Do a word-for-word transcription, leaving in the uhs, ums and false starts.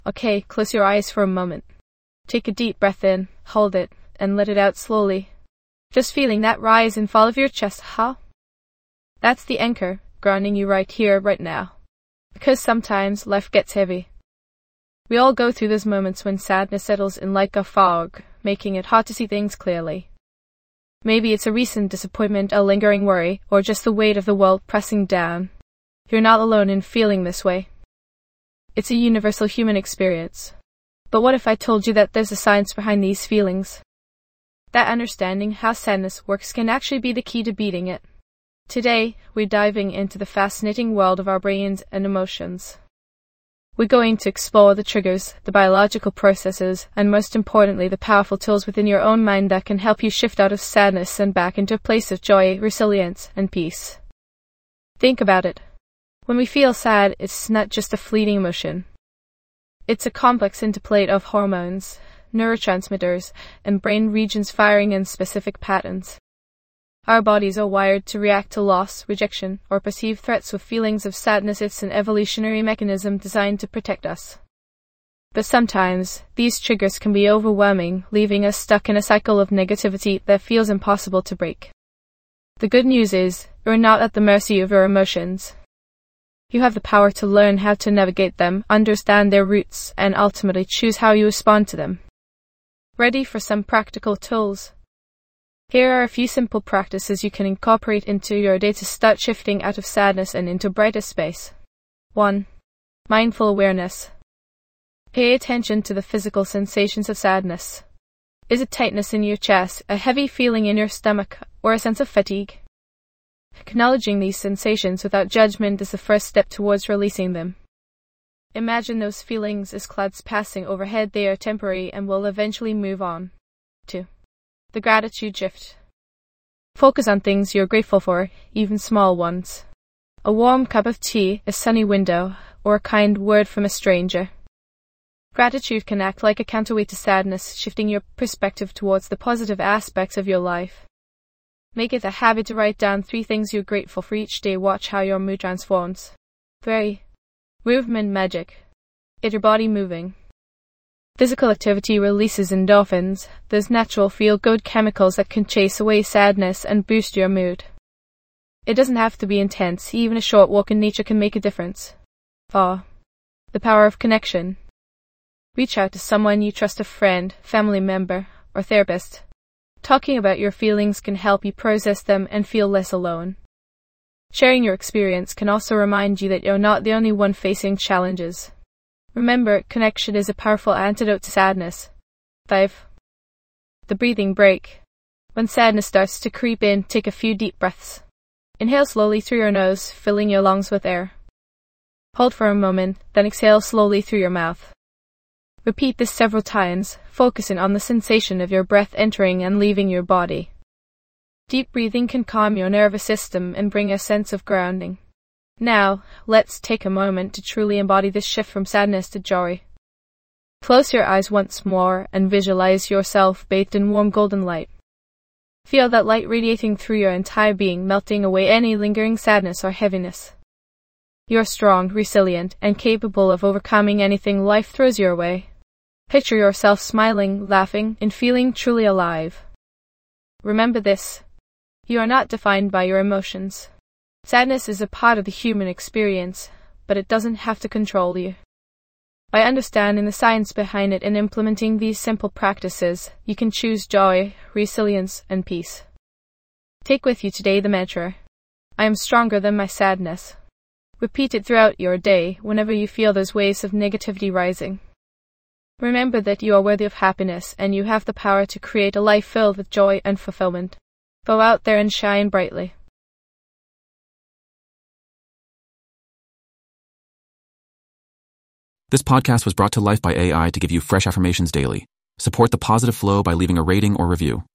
Okay, close your eyes for a moment. Take a deep breath in, hold it, and let it out slowly. Just feeling that rise and fall of your chest, huh? That's the anchor, grounding you right here, right now. Because sometimes life gets heavy. We all go through those moments when sadness settles in like a fog, making it hard to see things clearly. Maybe it's a recent disappointment, a lingering worry, or just the weight of the world pressing down. You're not alone in feeling this way. It's a universal human experience. But what if I told you that there's a science behind these feelings? That understanding how sadness works can actually be the key to beating it. Today, we're diving into the fascinating world of our brains and emotions. We're going to explore the triggers, the biological processes, and most importantly, the powerful tools within your own mind that can help you shift out of sadness and back into a place of joy, resilience, and peace. Think about it. When we feel sad, it's not just a fleeting emotion. It's a complex interplay of hormones, neurotransmitters, and brain regions firing in specific patterns. Our bodies are wired to react to loss, rejection, or perceived threats with feelings of sadness. It's an evolutionary mechanism designed to protect us. But sometimes, these triggers can be overwhelming, leaving us stuck in a cycle of negativity that feels impossible to break. The good news is, you're not at the mercy of your emotions. You have the power to learn how to navigate them, understand their roots, and ultimately choose how you respond to them. Ready for some practical tools? Here are a few simple practices you can incorporate into your day to start shifting out of sadness and into brighter space. one. Mindful awareness. Pay attention to the physical sensations of sadness. Is it tightness in your chest, a heavy feeling in your stomach, or a sense of fatigue? Acknowledging these sensations without judgment is the first step towards releasing them. Imagine those feelings as clouds passing overhead. They are temporary and will eventually move on. two. The gratitude shift. Focus on things you're grateful for, even small ones. A warm cup of tea, a sunny window, or a kind word from a stranger. Gratitude can act like a counterweight to sadness, shifting your perspective towards the positive aspects of your life. Make it a habit to write down three things you're grateful for each day. Watch how your mood transforms. three. Movement magic. Get your body moving. Physical activity releases endorphins, those natural feel-good chemicals that can chase away sadness and boost your mood. It doesn't have to be intense. Even a short walk in nature can make a difference. four. The power of connection. Reach out to someone you trust, a friend, family member, or therapist. Talking about your feelings can help you process them and feel less alone. Sharing your experience can also remind you that you're not the only one facing challenges. Remember, connection is a powerful antidote to sadness. five. The breathing break. When sadness starts to creep in, take a few deep breaths. Inhale slowly through your nose, filling your lungs with air. Hold for a moment, then exhale slowly through your mouth. Repeat this several times, focusing on the sensation of your breath entering and leaving your body. Deep breathing can calm your nervous system and bring a sense of grounding. Now, let's take a moment to truly embody this shift from sadness to joy. Close your eyes once more and visualize yourself bathed in warm golden light. Feel that light radiating through your entire being, melting away any lingering sadness or heaviness. You're strong, resilient, and capable of overcoming anything life throws your way. Picture yourself smiling, laughing, and feeling truly alive. Remember this: you are not defined by your emotions. Sadness is a part of the human experience, but it doesn't have to control you. By understanding the science behind it and implementing these simple practices, you can choose joy, resilience, and peace. Take with you today the mantra, I am stronger than my sadness. Repeat it throughout your day whenever you feel those waves of negativity rising. Remember that you are worthy of happiness and you have the power to create a life filled with joy and fulfillment. Go out there and shine brightly. This podcast was brought to life by A I to give you fresh affirmations daily. Support the positive flow by leaving a rating or review.